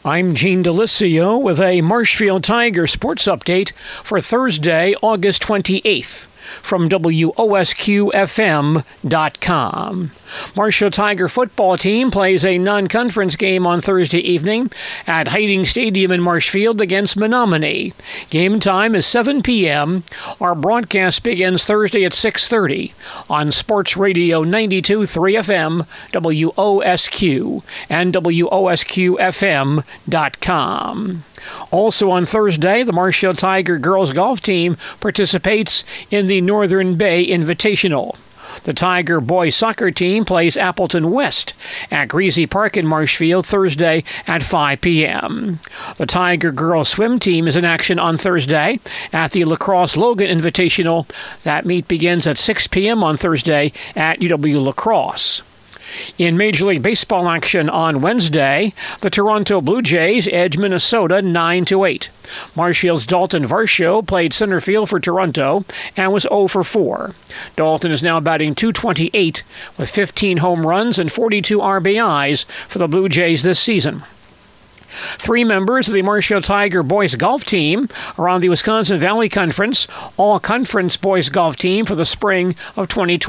I'm Gene Delisio with a Marshfield Tiger sports update for Thursday, August 28th from WOSQFM.com. Marshfield Tiger football team plays a non-conference game on Thursday evening at Hiding Stadium in Marshfield against Menominee. Game time is 7 p.m. Our broadcast begins Thursday at 6:30 on Sports Radio 92.3 FM, WOSQ, and WOSQFM.com. Also on Thursday, the Marshfield Tiger girls golf team participates in the Northern Bay Invitational. The Tiger boys soccer team plays Appleton West at Greasy Park in Marshfield Thursday at 5 p.m. The Tiger girls swim team is in action on Thursday at the Lacrosse Logan Invitational. That meet begins at 6 p.m. on Thursday at UW Lacrosse. In Major League Baseball action on Wednesday, the Toronto Blue Jays edged Minnesota 9-8. Marshfield's Dalton Varsho played center field for Toronto and was 0 for 4. Dalton is now batting .228 with 15 home runs and 42 RBIs for the Blue Jays this season. 3 members of the Marshfield Tiger boys golf team are on the Wisconsin Valley Conference All-Conference boys golf team for the spring of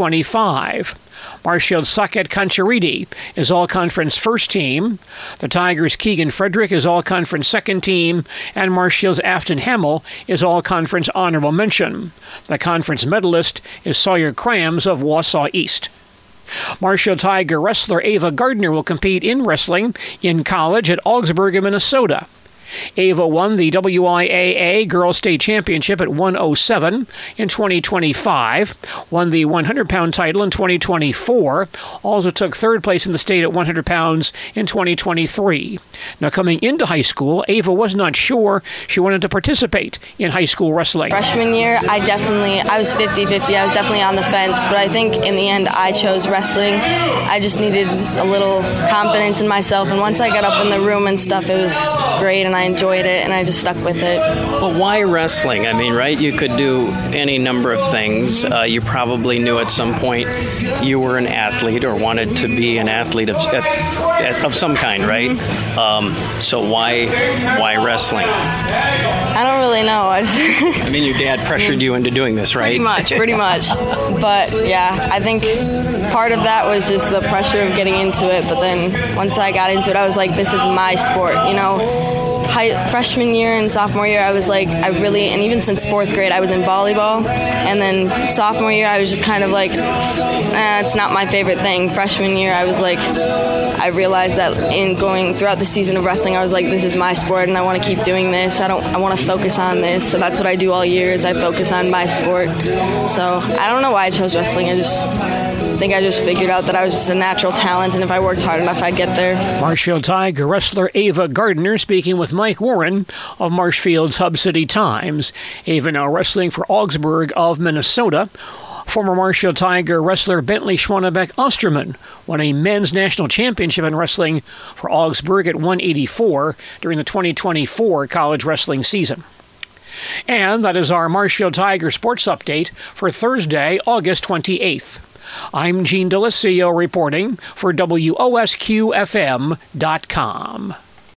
2025. Marshfield's Saket Conchariti is All-Conference first team. The Tigers' Keegan Frederick is All-Conference second team. And Marshfield's Afton Hamill is All-Conference honorable mention. The conference medalist is Sawyer Crams of Wausau East. Marshfield Tiger wrestler Ava Gardner will compete in wrestling in college at Augsburg, Minnesota. Ava won the WIAA Girls State Championship at 107 in 2025, won the 100-pound title in 2024, also took third place in the state at 100 pounds in 2023. Now, coming into high school, Ava was not sure she wanted to participate in high school wrestling. Freshman year, I was 50-50. I was definitely on the fence, but I think in the end I chose wrestling. I just needed a little confidence in myself, and once I got up in the room and stuff, it was great, and I enjoyed it, and I just stuck with it. Well, why wrestling? I mean, right? You could do any number of things. You probably knew at some point you were an athlete or wanted to be an athlete of some kind, right? So why wrestling? I don't really know. I mean, your dad pressured you into doing this, right? Pretty much. But yeah, I think part of that was just the pressure of getting into it. But then once I got into it, I was like, this is my sport, you know? Freshman year and sophomore year, I was like, and even since 4th grade, I was in volleyball. And then sophomore year, I was just kind of like, it's not my favorite thing. Freshman year, I was like, I realized that in going throughout the season of wrestling, I was like, this is my sport, and I want to keep doing this. I want to focus on this. So that's what I do all year, is I focus on my sport. So I don't know why I chose wrestling. I think I just figured out that I was just a natural talent, and if I worked hard enough, I'd get there. Marshfield Tiger wrestler Ava Gardner speaking with Mike Warren of Marshfield's Hub City Times. Ava now wrestling for Augsburg of Minnesota. Former Marshfield Tiger wrestler Bentley Schwanebeck Osterman won a men's national championship in wrestling for Augsburg at 184 during the 2024 college wrestling season. And that is our Marshfield Tiger sports update for Thursday, August 28th. I'm Gene Delisio reporting for WOSQFM.com.